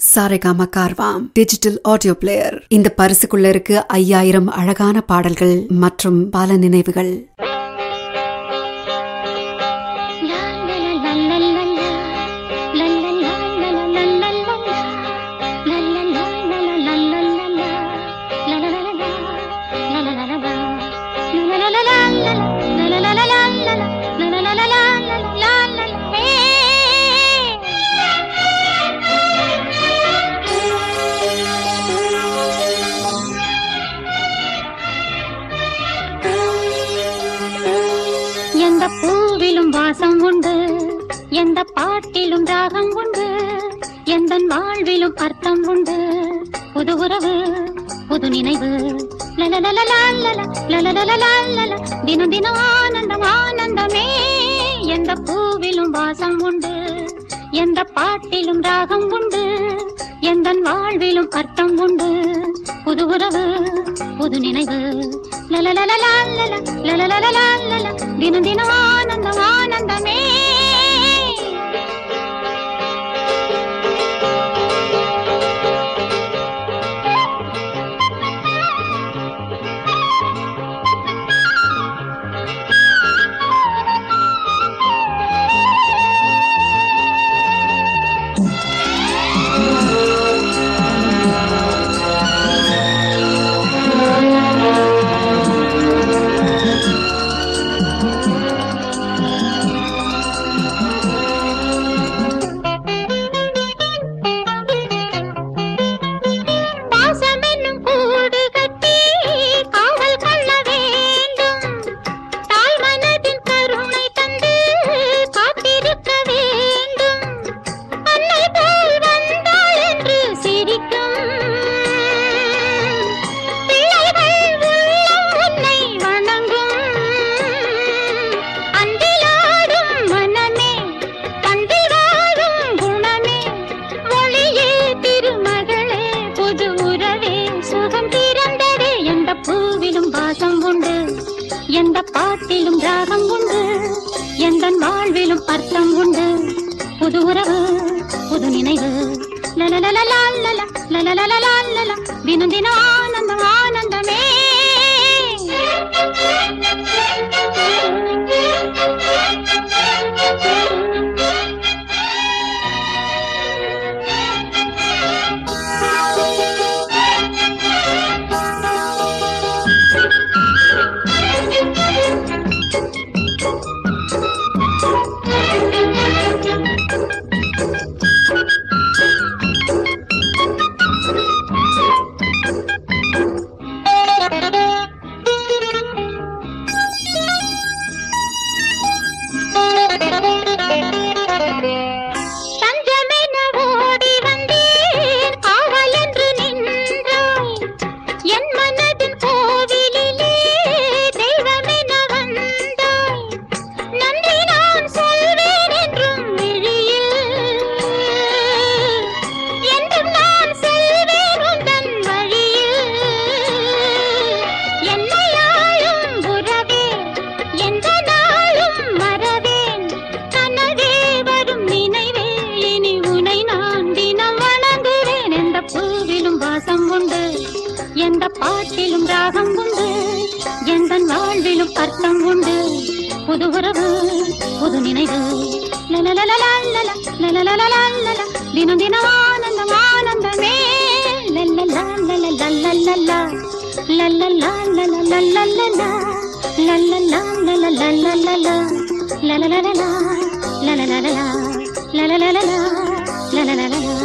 Saregama Carvaan digital audio player. இந்த பரிசுக்குள்ள இருக்கு 5000 அழகான பாடல்கள் மற்றும் பல நினைவுகள். எந்த பூவிலும் வாசம் உண்டு, எந்த பாட்டிலும் ராகம் உண்டு, எந்த வாழ்விலும் அர்த்தம் உண்டு. புது உறவு, புது நினைவு, தினம் தினம் ஆனந்தம் ஆனந்தமே. எந்த பூவிலும் வாசம் உண்டு, எந்த பாட்டிலும் ராகம் உண்டு, எந்த வாழ்விலும் அர்த்தம் உண்டு. புது உறவு, புது நினைவு, தினம் தினம் ஆனந்தம் ஆனந்தமே. எந்த பாட்டிலும் ராகம் உண்டு, எந்த வாழ்விலும் அர்த்தம் உண்டு. புது உறவு, புது நினைவு, தினம் தினம் ஆனந்தம் ஆனந்தமே. எந்த பாட்டிலும் ராகம் உண்டு, எந்த வாழ்விலும் அர்த்தம் உண்டு. புது உறவு, புது நினைவு, தினம் தினம் ஆனந்தம் ஆனந்தமே. la